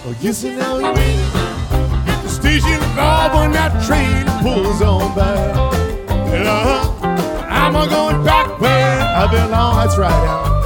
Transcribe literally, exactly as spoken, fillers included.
Oh, yes, and now we wait at the station car when that train pulls on by. And uh-huh, I'm a going back where I belong. That's right, Al.